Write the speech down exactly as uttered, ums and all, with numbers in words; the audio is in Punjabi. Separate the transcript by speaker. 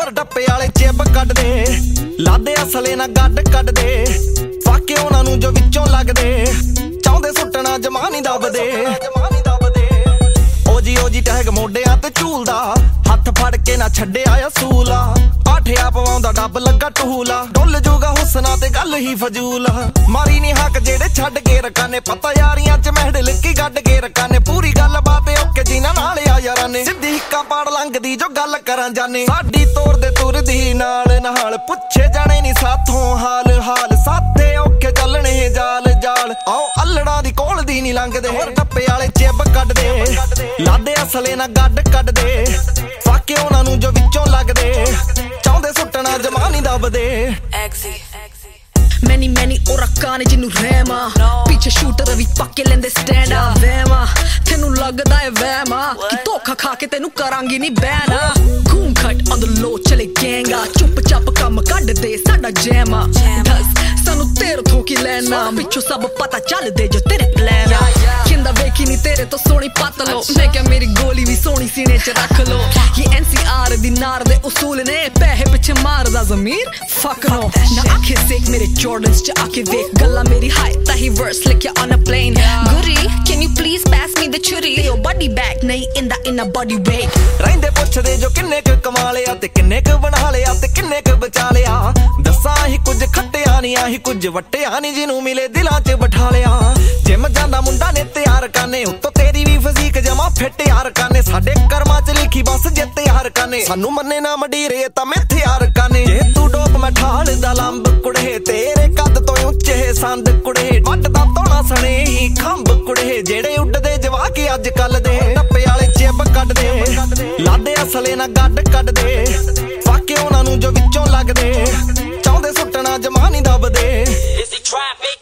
Speaker 1: ਹੋਰ ਡੱਪੇ ਵਾਲੇ ਚਿੱਬ ਕੱਢਦੇ ਲਾਦੇ ਅਸਲੇ ਨਾ ਗੱਡ ਕੱਢਦੇ ਫਾਕੇ ਉਹਨਾਂ ਨੂੰ ਜੋ ਵਿੱਚੋਂ ਲੱਗਦੇ ਚਾਹੁੰਦੇ ਸੁੱਟਣਾ ਜਮਾ ਨਹੀਂ ਦੱਬਦੇ ਓਜੀ ਓਜੀ ਟੈਗ ਮੋਢਿਆਂ ਤੇ ਝੂਲਦਾ ਹੱਥ ਫੜ ਕੇ ਨਾ ਛੱਡਿਆ ਅਸੂਲਾ ਆਠਿਆ ਪਵਾਉਂਦਾ ਡੱਬ ਲੱਗਾ ਟਹੂਲਾ ਡੁੱਲ ਜੂਗਾ ਹੁਸਨਾ ਤੇ ਗੱਲ ਹੀ ਫਜ਼ੂਲ ਮਾਰੀ ਨੀ ਹੱਕ ਜਿਹੜੇ ਛੱਡ ਕੇ ਰਕਾਨੇ ਪਤਾ ਯਾਰੀਆਂ ਚ ਮਹਿੜ ਲਿੱਕੀ ਗੱਡ ਕੇ ਰਕਾਨੇ ਪੂਰੀ ਗੱਲ ਬਾਤ ਓਕੇ ਜਿਨ੍ਹਾਂ ਨਾਲ ਆ ਯਾਰਾਂ ਨੇ ਸਿੱਧੀ ਹਿੱਕਾਂ ਪਾੜ ਲੰਘਦੀ ਜੋ ਗੱਲ ਕਰਾਂ ਜਾਨੇ ਸਾਡੀ ਤੋਰ ਦੇ ਤੁਰਦੀ ਨਾਲ ਨਾਲ ਪੁੱਛੇ ਜਾਣੇ ਨੀ ਸਾਥੋਂ ਹਾਲ ਹਾਲ ਸਾਥੇ ਓਕੇ ਚੱਲਣੇ ਜਾਲ ਜਾਲ ਆਓ ਅਲੜਾਂ ਦੀ ਕੋਲ ਦੀ ਨੀ ਲੰਘਦੇ ਹੋਰ ਟੱਪੇ ਵਾਲੇ ਚਿੱਬ ਕੱਢਦੇ ਲਾਦੇ ਅਸਲੇ ਨਾ ਗੱਡ ਕੱਢਦੇ ਫਾਕੇ ਉਹਨਾਂ ਨੂੰ ਜੋ ਵਿੱਚੋਂ ਲੱਗਦੇ ਚਾਹੁੰਦੇ ਸੁੱਟਣਾ ਜਮਾ ਨਹੀਂ ਦੱਬਦੇ
Speaker 2: Many many orakan ਜਿਹਨੂੰ ਰਹਿਮਾ ਪਿੱਛੇ ਸ਼ੂਟਰ ਵੀ ਪੱਕੇ ਲੈਂਦੇ ਸਟੈਂਡ ਆ ਵਹਿਮਾ ਤੈਨੂੰ ਲੱਗਦਾ ਏ ਵਹਿਮਾ ਕਿ ਧੋਖਾ ਖਾ ਕੇ ਤੈਨੂੰ ਕਰਾਂਗੀ ਨਹੀਂ ਬਹਿਣਾ ਘੂਮ ਖਟ on the low ਚਲੇ ਗੈਂਗਾ ਚੁੱਪ ਚਾਪ ਕੰਮ ਕੱਢਦੇ ਸਾਡਾ ਜੈਮਾ ਦੱਸ ਸਾਨੂੰ ਤੇਰੇ ਤੋਂ ਕੀ ਲੈਣਾ ਪਿੱਛੋਂ ਸਭ ਪਤਾ ਚੱਲਦੇ ਜੋ ਤੇਰੇ ਪਲਾਨ ਆ ਕਹਿੰਦਾ ਵੇਖੀ ਨਹੀਂ ਤੇਰੇ ਤੋਂ ਸੋਹਣੀ ਪੱਤ ਲੋ ਮੈਂ ਕਿਹਾ ਮੇਰੀ ਗੋਲੀ ਵੀ ਸੋਹਣੀ ਸੀਨੇ ਚ ਰੱਖ ਲੋ ਇਹ ਐਨ ਸੀ ਆਰ ਦੀ ਨਾਰ ਦੇ ਉਸੂਲ ਨੇ ਪੈਸੇ ਪਿੱਛੇ ਮਾਰਦਾ ਜ਼ਮੀਰ ਫੱਕ ਨੋ ਨਾ ਆਖੇ ਸੇਕ ਮੇਰੇ Jordans ਚ ਆਕੇ ਵੇਖ ਗੱਲਾਂ ਮੇਰੀ ਹਾਈ ਤਾਂ ਹੀ ਵਰਸ ਲਿਖਿਆ on a plane Guri can you please pass me the churi ਤੇ ਉਹ body bag ਨਹੀਂ ਇੰਦਾ ਇਨਾ body weight
Speaker 1: ਰਹਿੰਦੇ ਪੁੱਛਦੇ ਜੋ ਕਿੰਨੇ ਕੁ ਕਮਾ ਲਿਆ ਤੇ ਕਿੰਨੇ ਕੁ ਬਣਾ ਲਿਆ ਤੇ ਕਿੰਨੇ ਕੁ ਬਚਾ ਲਿਆ ਦੱਸਾਂ ਹੀ ਕੁਝ ਖੱਟਿਆ ਨਹੀਂ ਆਹੀ ਕੁਝ ਵਟਿਆ ਨਹੀਂ ਜਿਹਨੂੰ ਮਿਲੇ ਦਿਲਾਂ 'ਚ ਬਿਠਾ ਲਿਆ ਜਿਮ ਜਾਂਦਾ ਮੁੰਡਾ ਨੇ ਤਿਆਰ ਕਰਨੇ ਉੱਤੋਂ ਤੇਰੀ ਵੀ ਫਿਜ਼ੀਕ ਜਮਾ ਫਿੱਟ ਯਾਰ ਕਰਨੇ ਸਾਡੇ ਕਰਮਾਂ 'ਚ ਲਿਖੀ ਬਸ ਜਿੱਤ ਯਾਰ ਕਰਨੇ ਸਾਨੂੰ ਮੰਨੇ ਨਾ ਮਡੀਰੇ ਤਾਂ ਮਿੱਥੇ ਯਾਰ ਕਰਨੇ ਜੇ ਤੂੰ ਡੋਪ ਮੈਂ ਠਾਲ ਦਾ ਲੰਬ ਕੁੜੇ ਤੇਰੇ ਕੱਦ ਤੋਂ ਉੱਚੇ ਸੰਦ ਕੁੜੇ ਵੱਟਦਾ ਤੋਣਾ ਸਣੇ ਹੀ ਖੰਭ ਕੁੜੇ ਜਿਹੜੇ ਉੱਡਦੇ ਜਵਾਕ ਅੱਜ ਕੱਲ ਦੇ ਟੱਪੇ ਵਾਲੇ ਚਿੱਬ ਕੱਢਦੇ ਲਾਦੇ ਅਸਲੇ ਨਾ ਗੱਡ ਕੱਢਦੇ ਫਾਕੇ ਉਹਨਾਂ ਨੂੰ ਜੋ ਵਿੱਚੋਂ ਲੱਗਦੇ ਚਾਹੁੰਦੇ ਸੁੱਟਣਾ ਜਮਾ ਨਹੀਂ ਦੱਬਦੇ